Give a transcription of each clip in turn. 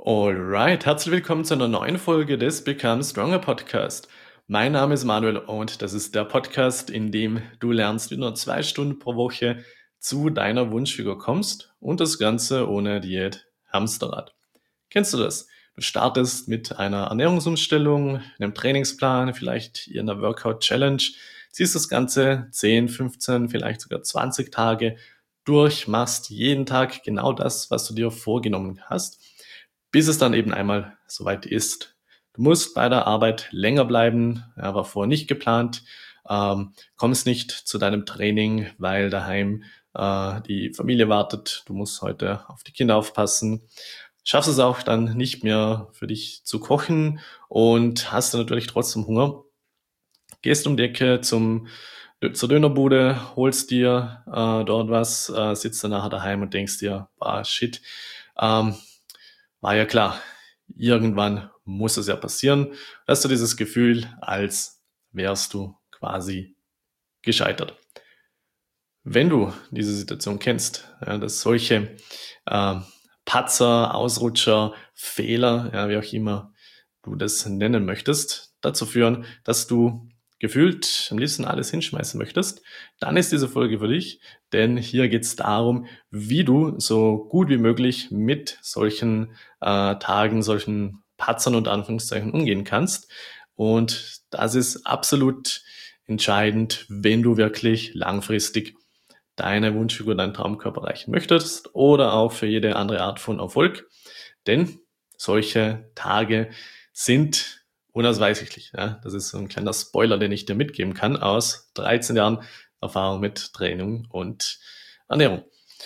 Alright, herzlich willkommen zu einer neuen Folge des Become Stronger Podcast. Mein Name ist Manuel und das ist der Podcast, in dem du lernst, wie du nur 2 Stunden pro Woche zu deiner Wunschfigur kommst und das Ganze ohne Diät, Hamsterrad. Kennst du das? Du startest mit einer Ernährungsumstellung, einem Trainingsplan, vielleicht in einer Workout-Challenge, ziehst das Ganze 10, 15, vielleicht sogar 20 Tage durch, machst jeden Tag genau das, was du dir vorgenommen hast, bis es dann eben einmal soweit ist. Du musst bei der Arbeit länger bleiben, ja, war vorher nicht geplant, kommst nicht zu deinem Training, weil daheim die Familie wartet, du musst heute auf die Kinder aufpassen, schaffst es auch dann nicht mehr für dich zu kochen und hast dann natürlich trotzdem Hunger, gehst um die Ecke zur Dönerbude, holst dir dort was, sitzt dann nachher daheim und denkst dir, shit, ähm, war ja klar, irgendwann muss es ja passieren. Hast du dieses Gefühl, als wärst du quasi gescheitert. Wenn du diese Situation kennst, ja, dass solche äh, Patzer, Ausrutscher, Fehler, ja, wie auch immer du das nennen möchtest, dazu führen, dass du gefühlt am liebsten alles hinschmeißen möchtest, dann ist diese Folge für dich, denn hier geht es darum, wie du so gut wie möglich mit solchen Tagen, solchen Patzern und Anführungszeichen umgehen kannst. Und das ist absolut entscheidend, wenn du wirklich langfristig deine Wunschfigur, deinen Traumkörper erreichen möchtest oder auch für jede andere Art von Erfolg. Denn solche Tage sind unausweichlich. Ja? Das ist so ein kleiner Spoiler, den ich dir mitgeben kann aus 13 Jahren Erfahrung mit Training und Ernährung.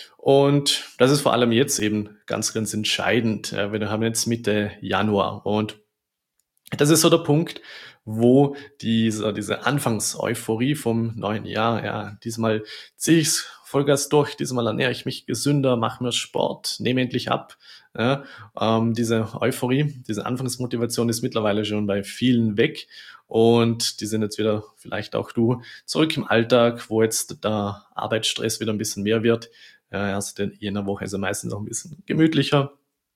Und das ist vor allem jetzt eben ganz, ganz entscheidend. Wir haben jetzt Mitte Januar und das ist so der Punkt, wo diese Anfangseuphorie vom neuen Jahr, ja, diesmal ziehe ich's Vollgas durch, diesmal ernähre ich mich gesünder, mache mir Sport, nehme endlich ab. Ja, diese Euphorie, diese Anfangsmotivation ist mittlerweile schon bei vielen weg und die sind jetzt wieder, vielleicht auch du, zurück im Alltag, wo jetzt der Arbeitsstress wieder ein bisschen mehr wird. Ja, erst in jener Woche ist er meistens auch ein bisschen gemütlicher.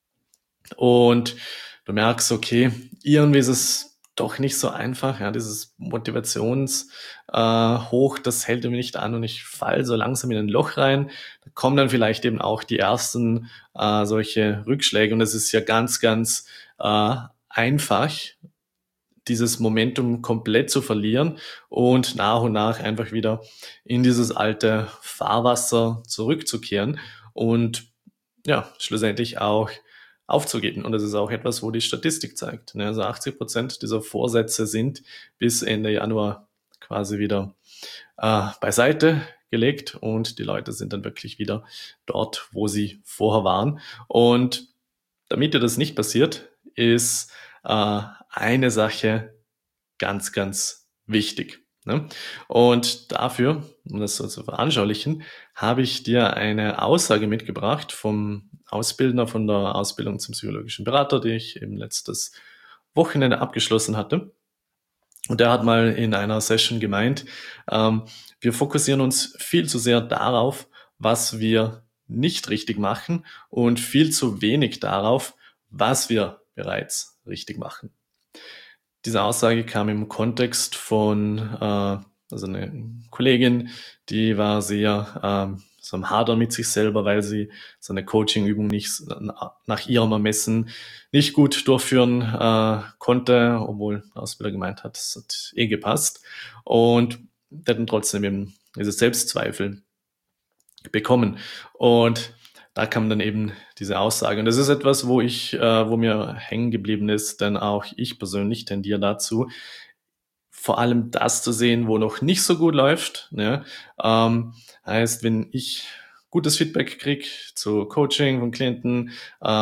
Und du merkst, okay, irgendwie ist es doch nicht so einfach, ja, dieses Motivationshoch, Hoch, das hält irgendwie nicht an und ich falle so langsam in ein Loch rein. Da kommen dann vielleicht eben auch die ersten solche Rückschläge und es ist ja ganz, ganz einfach, dieses Momentum komplett zu verlieren und nach einfach wieder in dieses alte Fahrwasser zurückzukehren und ja, schlussendlich auch aufzugeben. Und das ist auch etwas, wo die Statistik zeigt. Ne? Also 80% dieser Vorsätze sind bis Ende Januar quasi wieder beiseite gelegt und die Leute sind dann wirklich wieder dort, wo sie vorher waren. Und damit dir das nicht passiert, ist eine Sache ganz, ganz wichtig. Ne? Und dafür, um das so zu veranschaulichen, habe ich dir eine Aussage mitgebracht vom Ausbildner von der Ausbildung zum psychologischen Berater, die ich eben letztes Wochenende abgeschlossen hatte. Und der hat mal in einer Session gemeint, wir fokussieren uns viel zu sehr darauf, was wir nicht richtig machen und viel zu wenig darauf, was wir bereits richtig machen. Diese Aussage kam im Kontext von also eine Kollegin, die war sehr so am Hadern mit sich selber, weil sie so eine Coaching-Übung nicht nach ihrem Ermessen nicht gut durchführen konnte, obwohl der Ausbilder gemeint hat, es hat eh gepasst. Und der hat dann trotzdem eben diese Selbstzweifel bekommen. Und da kam dann eben diese Aussage. Und das ist etwas, wo mir hängen geblieben ist, denn auch ich persönlich tendiere dazu, vor allem das zu sehen, wo noch nicht so gut läuft. Ne? Heißt, wenn ich gutes Feedback kriege zu Coaching von Klienten,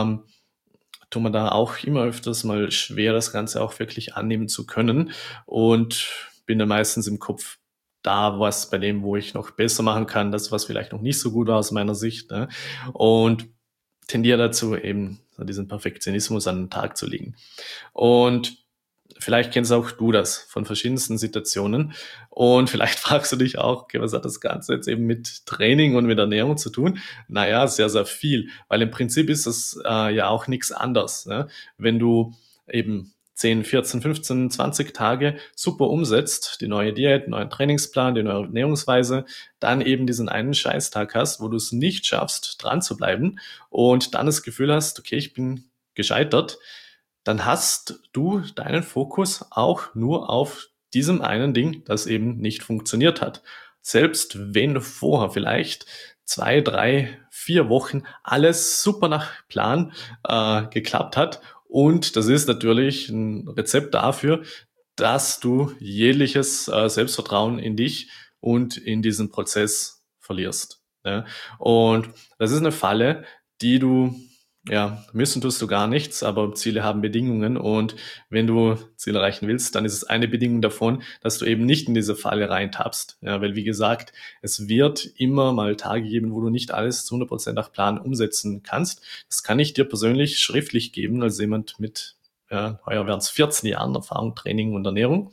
tut man da auch immer öfters mal schwer, das Ganze auch wirklich annehmen zu können und bin dann meistens im Kopf da, was bei dem, wo ich noch besser machen kann, das, was vielleicht noch nicht so gut war aus meiner Sicht, ne? Und tendiere dazu, eben so diesen Perfektionismus an den Tag zu legen. Und vielleicht kennst auch du das von verschiedensten Situationen und vielleicht fragst du dich auch, okay, was hat das Ganze jetzt eben mit Training und mit Ernährung zu tun? Naja, sehr, sehr viel, weil im Prinzip ist es ja auch nichts anderes. Ne? Wenn du eben 10, 14, 15, 20 Tage super umsetzt, die neue Diät, neuen Trainingsplan, die neue Ernährungsweise, dann eben diesen einen Scheißtag hast, wo du es nicht schaffst, dran zu bleiben und dann das Gefühl hast, okay, ich bin gescheitert, dann hast du deinen Fokus auch nur auf diesem einen Ding, das eben nicht funktioniert hat. Selbst wenn vorher vielleicht 2, 3, 4 Wochen alles super nach Plan geklappt hat. Und das ist natürlich ein Rezept dafür, dass du jegliches Selbstvertrauen in dich und in diesen Prozess verlierst. Ja? Und das ist eine Falle, die du ja, müssen tust du gar nichts, aber Ziele haben Bedingungen und wenn du Ziele erreichen willst, dann ist es eine Bedingung davon, dass du eben nicht in diese Falle reintappst. Ja, weil wie gesagt, es wird immer mal Tage geben, wo du nicht alles zu 100% nach Plan umsetzen kannst. Das kann ich dir persönlich schriftlich geben, als jemand mit, ja, heuer wären es 14 Jahren Erfahrung, Training und Ernährung.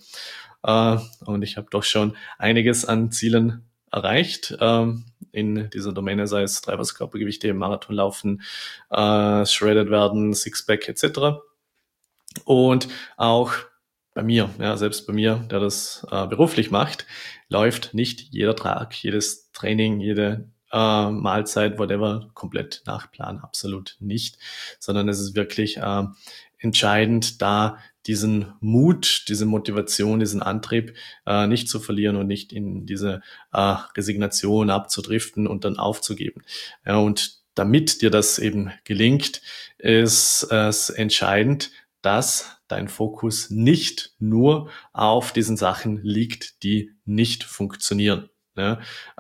Und ich habe doch schon einiges an Zielen erreicht in dieser Domäne, sei es Körpergewichte, Marathon laufen, shredded werden, Sixpack etc. Und auch bei mir, ja, selbst bei mir, der das beruflich macht, läuft nicht jeder Tag, jedes Training, jede Mahlzeit, whatever, komplett nach Plan, absolut nicht, sondern es ist wirklich entscheidend, da diesen Mut, diese Motivation, diesen Antrieb nicht zu verlieren und nicht in diese Resignation abzudriften und dann aufzugeben. Ja, und damit dir das eben gelingt, ist es entscheidend, dass dein Fokus nicht nur auf diesen Sachen liegt, die nicht funktionieren. Ne?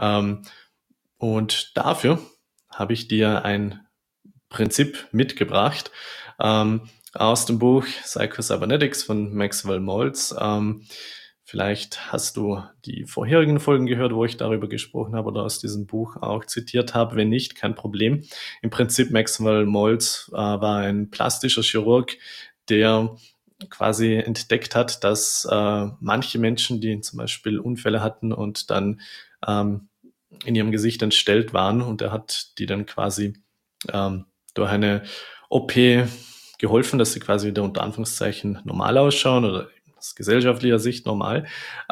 Und dafür habe ich dir ein Prinzip mitgebracht aus dem Buch Psycho-Cybernetics von Maxwell Maltz. Vielleicht hast du die vorherigen Folgen gehört, wo ich darüber gesprochen habe oder aus diesem Buch auch zitiert habe. Wenn nicht, kein Problem. Im Prinzip Maxwell Maltz war ein plastischer Chirurg, der quasi entdeckt hat, dass manche Menschen, die zum Beispiel Unfälle hatten und dann in ihrem Gesicht entstellt waren und er hat die dann quasi durch eine OP geholfen, dass sie quasi wieder unter Anführungszeichen normal ausschauen oder aus gesellschaftlicher Sicht normal.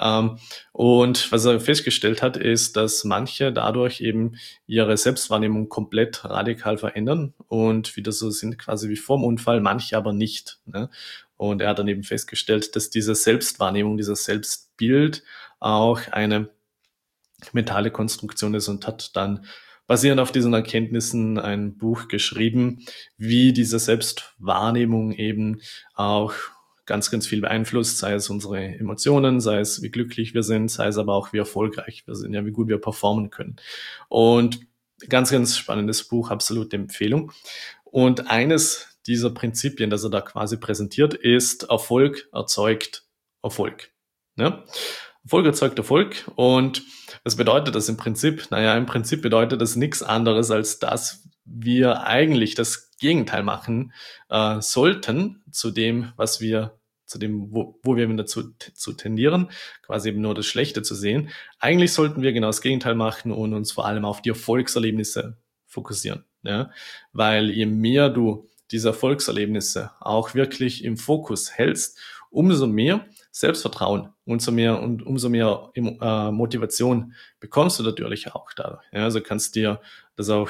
Und was er festgestellt hat, ist, dass manche dadurch eben ihre Selbstwahrnehmung komplett radikal verändern und wieder so sind quasi wie vorm Unfall, manche aber nicht. Ne? Und er hat dann eben festgestellt, dass diese Selbstwahrnehmung, dieses Selbstbild auch eine mentale Konstruktion ist und hat dann basierend auf diesen Erkenntnissen ein Buch geschrieben, wie diese Selbstwahrnehmung eben auch ganz, ganz viel beeinflusst, sei es unsere Emotionen, sei es wie glücklich wir sind, sei es aber auch wie erfolgreich wir sind, ja, wie gut wir performen können. Und ganz, ganz spannendes Buch, absolute Empfehlung. Und eines dieser Prinzipien, das er da quasi präsentiert, ist Erfolg erzeugt Erfolg. Ja? Erfolg erzeugt Erfolg und was bedeutet das im Prinzip? Naja, im Prinzip bedeutet das nichts anderes, als dass wir eigentlich das Gegenteil machen sollten zu dem, was wir, zu dem, wo wir dazu zu tendieren, quasi eben nur das Schlechte zu sehen. Eigentlich sollten wir genau das Gegenteil machen und uns vor allem auf die Erfolgserlebnisse fokussieren. Ja? Weil je mehr du diese Erfolgserlebnisse auch wirklich im Fokus hältst, umso mehr Selbstvertrauen, umso mehr Motivation bekommst du natürlich auch da. Ja, also kannst dir das auch,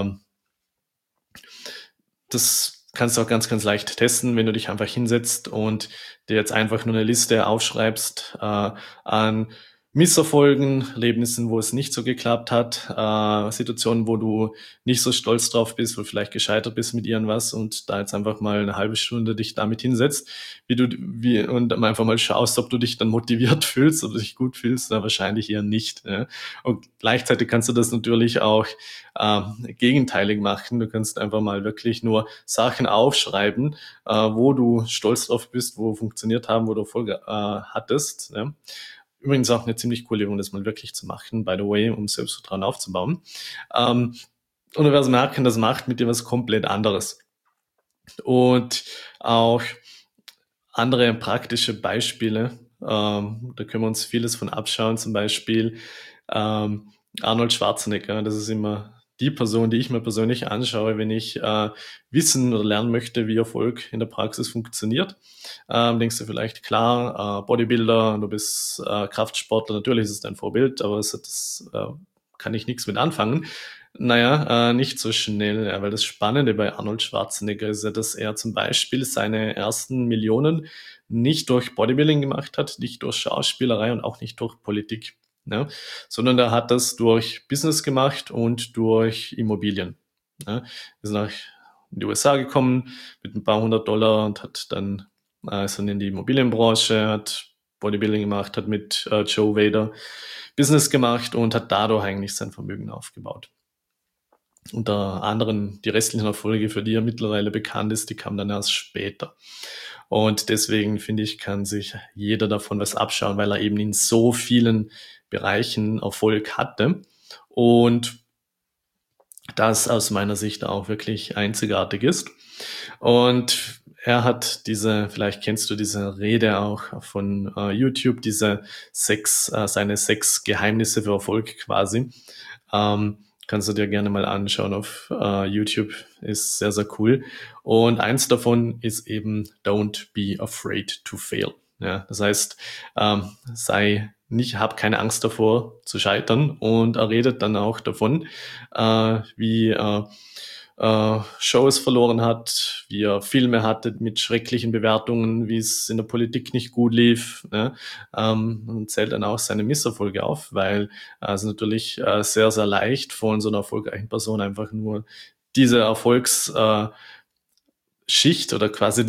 das kannst du auch ganz, ganz leicht testen, wenn du dich einfach hinsetzt und dir jetzt einfach nur eine Liste aufschreibst an Misserfolgen, Erlebnissen, wo es nicht so geklappt hat, Situationen, wo du nicht so stolz drauf bist, wo du vielleicht gescheitert bist mit irgendwas und da jetzt einfach mal eine halbe Stunde dich damit hinsetzt, und einfach mal schaust, ob du dich dann motiviert fühlst oder dich gut fühlst, wahrscheinlich eher nicht. Ja. Und gleichzeitig kannst du das natürlich auch gegenteilig machen. Du kannst einfach mal wirklich nur Sachen aufschreiben, wo du stolz drauf bist, wo funktioniert haben, wo du Erfolg hattest. Ja. Übrigens auch eine ziemlich coole Übung, das mal wirklich zu machen, by the way, um Selbstvertrauen aufzubauen. Und du wirst merken, das macht mit dir was komplett anderes. Und auch andere praktische Beispiele. Da können wir uns vieles von abschauen. Zum Beispiel Arnold Schwarzenegger. Das ist immer die Person, die ich mir persönlich anschaue, wenn ich wissen oder lernen möchte, wie Erfolg in der Praxis funktioniert. Denkst du vielleicht, klar, Bodybuilder, du bist Kraftsportler, natürlich ist es dein Vorbild, aber das kann ich nichts mit anfangen. Naja, nicht so schnell, ja, weil das Spannende bei Arnold Schwarzenegger ist ja, dass er zum Beispiel seine ersten Millionen nicht durch Bodybuilding gemacht hat, nicht durch Schauspielerei und auch nicht durch Politik, ne? Sondern er hat das durch Business gemacht und durch Immobilien. Ne? Ist nach in die USA gekommen mit ein paar $100 und hat dann ist dann in die Immobilienbranche, hat Bodybuilding gemacht, hat mit Joe Vader Business gemacht und hat dadurch eigentlich sein Vermögen aufgebaut. Unter anderem die restlichen Erfolge, für die er mittlerweile bekannt ist, die kamen dann erst später. Und deswegen finde ich, kann sich jeder davon was abschauen, weil er eben in so vielen Bereichen Erfolg hatte und das aus meiner Sicht auch wirklich einzigartig ist. Und er hat vielleicht kennst du diese Rede auch von YouTube, seine 6 Geheimnisse für Erfolg quasi. Kannst du dir gerne mal anschauen auf YouTube, ist sehr, sehr cool. Und eins davon ist eben Don't be afraid to fail. Ja, das heißt, hab keine Angst davor zu scheitern. Und er redet dann auch davon, wie Shows verloren hat, wie er Filme hatte mit schrecklichen Bewertungen, wie es in der Politik nicht gut lief, ne? Und zählt dann auch seine Misserfolge auf, weil es natürlich sehr, sehr leicht von so einer erfolgreichen Person einfach nur diese Schicht oder quasi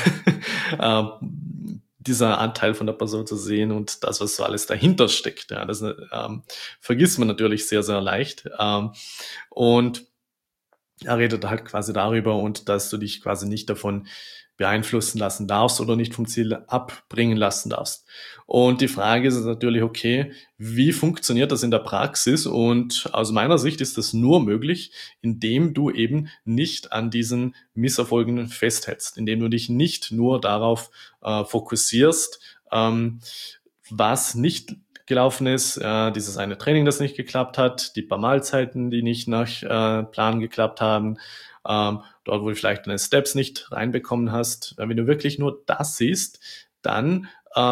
dieser Anteil von der Person zu sehen und das, was so alles dahinter steckt. Ja, das vergisst man natürlich sehr, sehr leicht. Und er redet halt quasi darüber und dass du dich quasi nicht davon beeinflussen lassen darfst oder nicht vom Ziel abbringen lassen darfst. Und die Frage ist natürlich, okay, wie funktioniert das in der Praxis? Und aus meiner Sicht ist das nur möglich, indem du eben nicht an diesen Misserfolgen festhältst, indem du dich nicht nur darauf fokussierst, was nicht gelaufen ist, dieses eine Training, das nicht geklappt hat, die paar Mahlzeiten, die nicht nach Plan geklappt haben, dort, wo du vielleicht deine Steps nicht reinbekommen hast. Wenn du wirklich nur das siehst, dann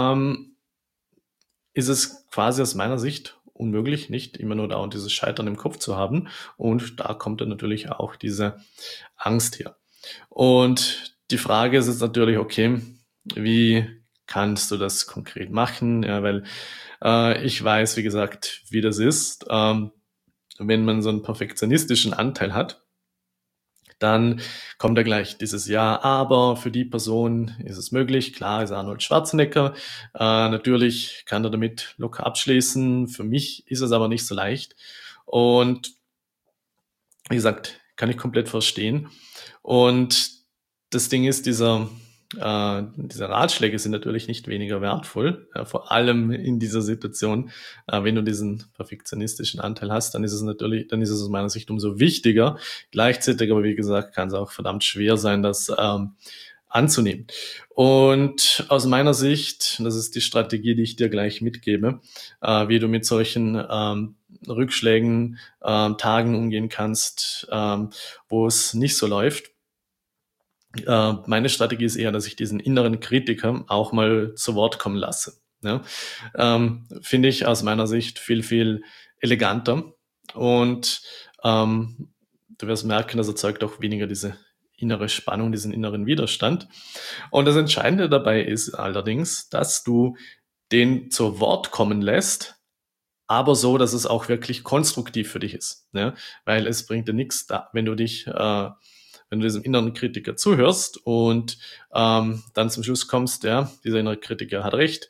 ist es quasi aus meiner Sicht unmöglich, nicht immer nur da und dieses Scheitern im Kopf zu haben. Und da kommt dann natürlich auch diese Angst her. Und die Frage ist jetzt natürlich, okay, wie kannst du das konkret machen? Ja, weil ich weiß, wie gesagt, wie das ist. Wenn man so einen perfektionistischen Anteil hat, dann kommt da gleich dieses Ja, aber für die Person ist es möglich. Klar ist Arnold Schwarzenegger. Natürlich kann er damit locker abschließen. Für mich ist es aber nicht so leicht. Und wie gesagt, kann ich komplett verstehen. Und das Ding ist, diese Ratschläge sind natürlich nicht weniger wertvoll, vor allem in dieser Situation. Wenn du diesen perfektionistischen Anteil hast, dann ist es aus meiner Sicht umso wichtiger. Gleichzeitig, aber wie gesagt, kann es auch verdammt schwer sein, das anzunehmen. Und aus meiner Sicht, das ist die Strategie, die ich dir gleich mitgebe, wie du mit solchen Rückschlägen, Tagen umgehen kannst, wo es nicht so läuft. Meine Strategie ist eher, dass ich diesen inneren Kritiker auch mal zu Wort kommen lasse. Ja? Finde ich aus meiner Sicht viel, viel eleganter und du wirst merken, das erzeugt auch weniger diese innere Spannung, diesen inneren Widerstand. Und das Entscheidende dabei ist allerdings, dass du den zu Wort kommen lässt, aber so, dass es auch wirklich konstruktiv für dich ist. Ne? Weil es bringt dir nichts, wenn du diesem inneren Kritiker zuhörst und dann zum Schluss kommst, ja, dieser innere Kritiker hat recht,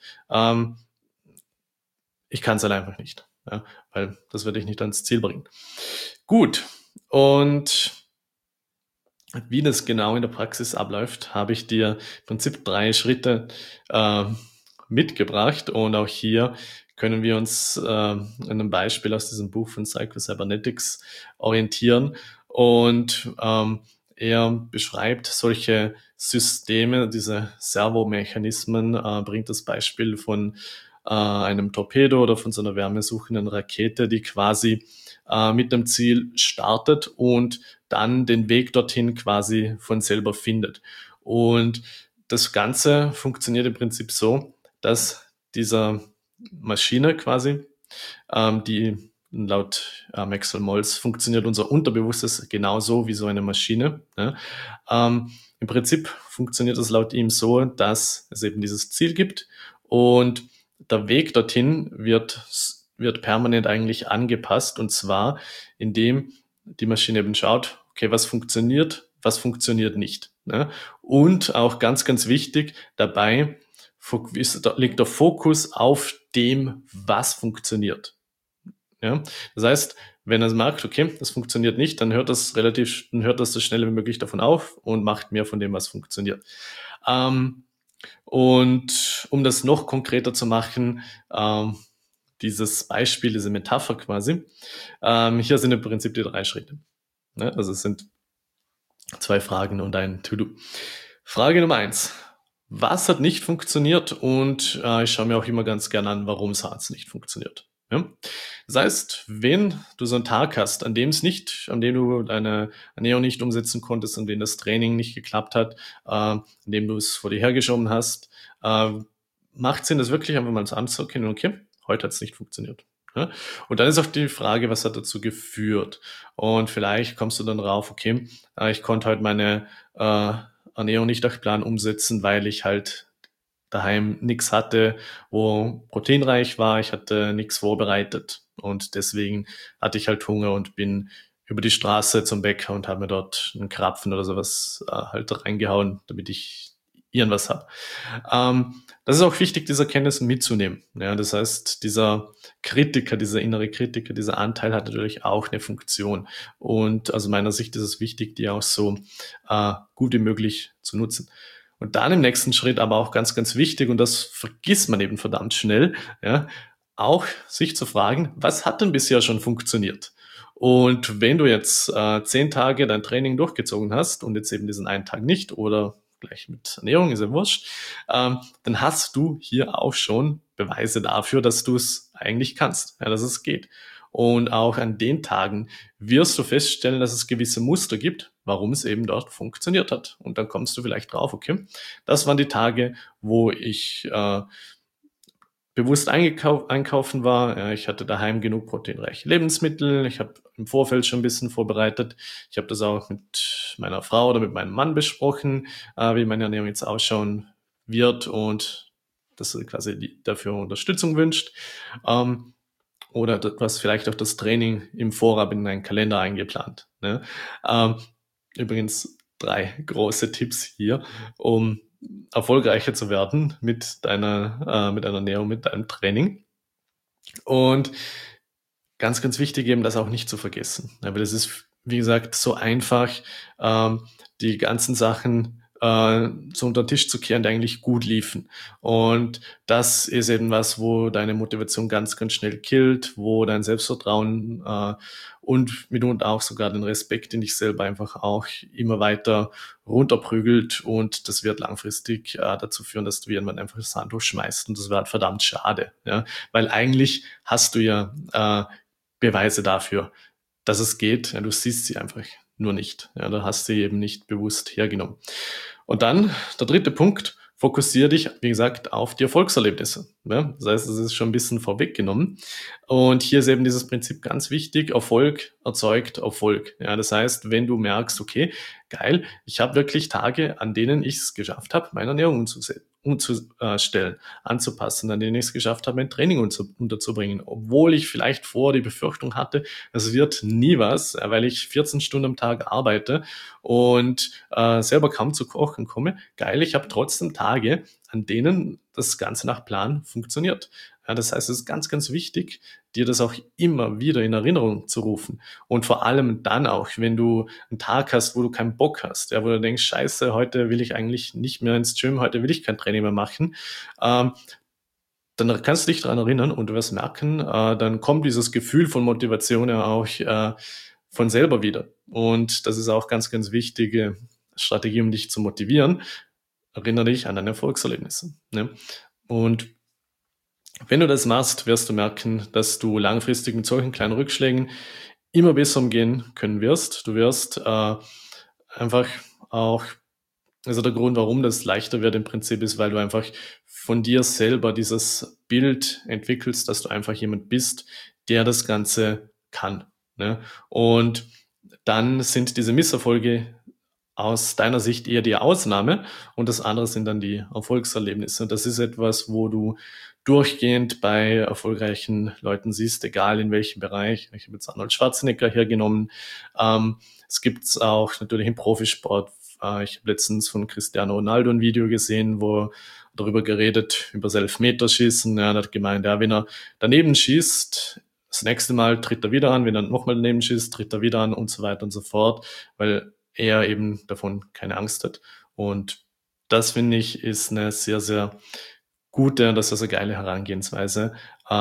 ich kann es halt einfach nicht, ja, weil das würde ich nicht ans Ziel bringen. Gut, und wie das genau in der Praxis abläuft, habe ich dir im Prinzip 3 Schritte mitgebracht und auch hier können wir uns an einem Beispiel aus diesem Buch von Psycho-Cybernetics orientieren und er beschreibt solche Systeme, diese Servomechanismen, bringt das Beispiel von einem Torpedo oder von so einer wärmesuchenden Rakete, die quasi mit dem Ziel startet und dann den Weg dorthin quasi von selber findet. Und das Ganze funktioniert im Prinzip so, dass dieser Maschine quasi, die laut Maxwell Maltz funktioniert unser Unterbewusstes genauso wie so eine Maschine. Ja. Im Prinzip funktioniert es laut ihm so, dass es eben dieses Ziel gibt und der Weg dorthin wird permanent eigentlich angepasst, und zwar indem die Maschine eben schaut, okay, was funktioniert nicht. Ne? Und auch ganz, ganz wichtig dabei liegt der Fokus auf dem, was funktioniert. Ja? Das heißt, wenn er merkt, okay, das funktioniert nicht, dann hört das so schnell wie möglich davon auf und macht mehr von dem, was funktioniert. Und um das noch konkreter zu machen, dieses Beispiel, diese Metapher quasi, hier sind im Prinzip die 3 Schritte. Ne? Also es sind 2 Fragen und ein To-Do. Frage Nummer 1. Was hat nicht funktioniert? Und ich schaue mir auch immer ganz gerne an, warum es nicht funktioniert. Ja? Das heißt, wenn du so einen Tag hast, an dem du deine Ernährung nicht umsetzen konntest, an dem das Training nicht geklappt hat, an dem du es vor dir hergeschoben hast, macht Sinn, das wirklich einfach mal anzuerkennen, okay, heute hat es nicht funktioniert. Ja? Und dann ist auch die Frage, was hat dazu geführt? Und vielleicht kommst du dann drauf, okay, ich konnte heute meine Ernährung nicht nach Plan umsetzen, weil ich halt daheim nichts hatte, wo proteinreich war. Ich hatte nichts vorbereitet und deswegen hatte ich halt Hunger und bin über die Straße zum Bäcker und habe mir dort einen Krapfen oder sowas halt reingehauen, damit ich irgendwas habe. Das ist auch wichtig, diese Erkenntnis mitzunehmen. Ja, das heißt, dieser Kritiker, dieser innere Kritiker, dieser Anteil hat natürlich auch eine Funktion. Und aus meiner Sicht ist es wichtig, die auch so gut wie möglich zu nutzen. Und dann im nächsten Schritt aber auch ganz, ganz wichtig, und das vergisst man eben verdammt schnell, ja, auch sich zu fragen, was hat denn bisher schon funktioniert? Und wenn du jetzt 10 Tage dein Training durchgezogen hast und jetzt eben diesen einen Tag nicht oder gleich mit Ernährung, ist ja wurscht, dann hast du hier auch schon Beweise dafür, dass du es eigentlich kannst, ja, dass es geht. Und auch an den Tagen wirst du feststellen, dass es gewisse Muster gibt, warum es eben dort funktioniert hat. Und dann kommst du vielleicht drauf, okay, das waren die Tage, wo ich bewusst einkaufen war. Ja, ich hatte daheim genug proteinreiche Lebensmittel. Ich habe im Vorfeld schon ein bisschen vorbereitet. Ich habe das auch mit meiner Frau oder mit meinem Mann besprochen, wie meine Ernährung jetzt ausschauen wird und dass er quasi dafür Unterstützung wünscht. Oder was vielleicht auch das Training im Vorab in einen Kalender eingeplant. Ne? Übrigens 3 große Tipps hier, um erfolgreicher zu werden mit deiner Ernährung, mit deinem Training. Und ganz, ganz wichtig eben, das auch nicht zu vergessen. Aber das ist, wie gesagt, so einfach, die ganzen Sachen so unter den Tisch zu kehren, die eigentlich gut liefen. Und das ist eben was, wo deine Motivation ganz, ganz schnell killt, wo dein Selbstvertrauen und mitunter auch sogar den Respekt in dich selber einfach auch immer weiter runterprügelt. Und das wird langfristig dazu führen, dass du irgendwann einfach das Handtuch schmeißt. Und das wäre halt verdammt schade. Ja? Weil eigentlich hast du ja Beweise dafür, dass es geht. Ja, du siehst sie einfach nur nicht. Ja, da hast du sie eben nicht bewusst hergenommen. Und dann der 3. Punkt, fokussiere dich, wie gesagt, auf die Erfolgserlebnisse. Ja, das heißt, es ist schon ein bisschen vorweggenommen. Und hier ist eben dieses Prinzip ganz wichtig, Erfolg erzeugt Erfolg. Ja, das heißt, wenn du merkst, okay, geil, ich habe wirklich Tage, an denen ich es geschafft habe, meine Ernährung umzustellen, anzupassen, an denen ich es geschafft habe, mein Training unterzubringen, obwohl ich vielleicht vor die Befürchtung hatte, es wird nie was, weil ich 14 Stunden am Tag arbeite und selber kaum zu kochen komme. Geil, ich habe trotzdem Tage, an denen das Ganze nach Plan funktioniert. Ja, das heißt, es ist ganz, ganz wichtig, dir das auch immer wieder in Erinnerung zu rufen. Und vor allem dann auch, wenn du einen Tag hast, wo du keinen Bock hast, ja, wo du denkst, scheiße, heute will ich eigentlich nicht mehr ins Gym, heute will ich kein Training mehr machen, dann kannst du dich daran erinnern und du wirst merken, dann kommt dieses Gefühl von Motivation ja auch von selber wieder. Und das ist auch ganz, ganz wichtige Strategie, um dich zu motivieren. Erinnere dich an deine Erfolgserlebnisse. Ne? Und wenn du das machst, wirst du merken, dass du langfristig mit solchen kleinen Rückschlägen immer besser umgehen können wirst. Du wirst einfach auch, also der Grund, warum das leichter wird im Prinzip, ist, weil du einfach von dir selber dieses Bild entwickelst, dass du einfach jemand bist, der das Ganze kann. Ne? Und dann sind diese Misserfolge aus deiner Sicht eher die Ausnahme und das andere sind dann die Erfolgserlebnisse. Und das ist etwas, wo du durchgehend bei erfolgreichen Leuten siehst, egal in welchem Bereich. Ich habe jetzt Arnold Schwarzenegger hergenommen. Es gibt es auch natürlich im Profisport. Ich habe letztens von Cristiano Ronaldo ein Video gesehen, wo darüber geredet, über das Elfmeterschießen. Er hat gemeint, ja, wenn er daneben schießt, das nächste Mal tritt er wieder an, wenn er nochmal daneben schießt, tritt er wieder an und so weiter und so fort, weil er eben davon keine Angst hat. Und das, finde ich, ist eine sehr, sehr gute und das ist eine geile Herangehensweise,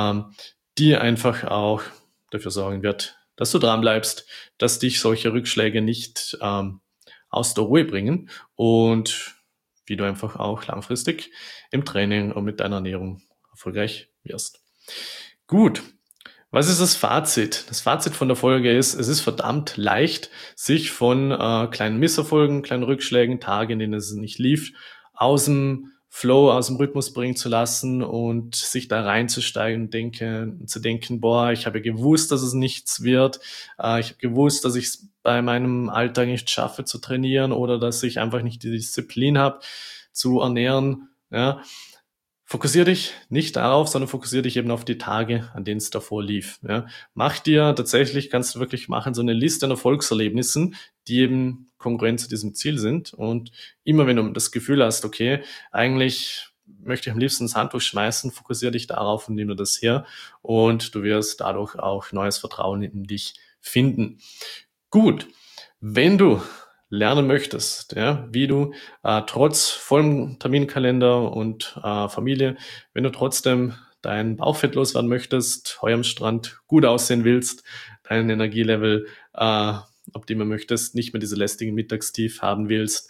die einfach auch dafür sorgen wird, dass du dran bleibst, dass dich solche Rückschläge nicht aus der Ruhe bringen und wie du einfach auch langfristig im Training und mit deiner Ernährung erfolgreich wirst. Gut. Was ist das Fazit? Das Fazit von der Folge ist, es ist verdammt leicht, sich von kleinen Misserfolgen, kleinen Rückschlägen, Tagen, in denen es nicht lief, aus dem Flow, aus dem Rhythmus bringen zu lassen und sich da reinzusteigen und zu denken, boah, ich habe gewusst, dass es nichts wird. Ich habe gewusst, dass ich es bei meinem Alltag nicht schaffe zu trainieren oder dass ich einfach nicht die Disziplin habe zu ernähren. Ja, fokussier dich nicht darauf, sondern fokussier dich eben auf die Tage, an denen es davor lief. Ja. Mach dir tatsächlich, kannst du wirklich machen, so eine Liste an Erfolgserlebnissen, die eben kongruent zu diesem Ziel sind. Und immer wenn du das Gefühl hast, okay, eigentlich möchte ich am liebsten das Handtuch schmeißen, fokussier dich darauf und nimm dir das her. Und du wirst dadurch auch neues Vertrauen in dich finden. Gut, wenn du lernen möchtest, ja, wie du trotz vollem Terminkalender und Familie, wenn du trotzdem dein Bauchfett loswerden möchtest, Heu am Strand, gut aussehen willst, dein Energielevel optimieren möchtest, nicht mehr diese lästigen Mittagstief haben willst,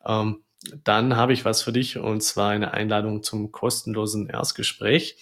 dann habe ich was für dich und zwar eine Einladung zum kostenlosen Erstgespräch,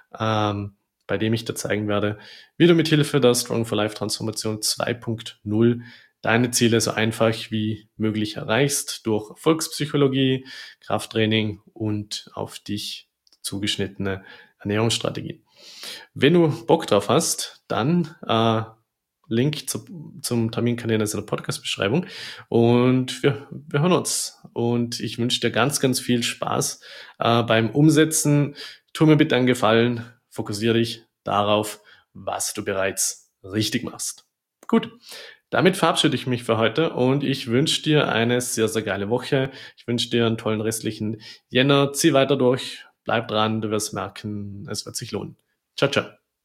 bei dem ich dir zeigen werde, wie du mit Hilfe der Strong for Life Transformation 2.0 deine Ziele so einfach wie möglich erreichst durch Erfolgspsychologie, Krafttraining und auf dich zugeschnittene Ernährungsstrategien. Wenn du Bock drauf hast, dann Link zum Terminkalender ist in der Podcast-Beschreibung und wir hören uns und ich wünsche dir ganz, ganz viel Spaß beim Umsetzen. Tu mir bitte einen Gefallen, fokussiere dich darauf, was du bereits richtig machst. Gut, damit verabschiede ich mich für heute und ich wünsche dir eine sehr, sehr geile Woche. Ich wünsche dir einen tollen restlichen Jänner. Zieh weiter durch, bleib dran, du wirst merken, es wird sich lohnen. Ciao, ciao.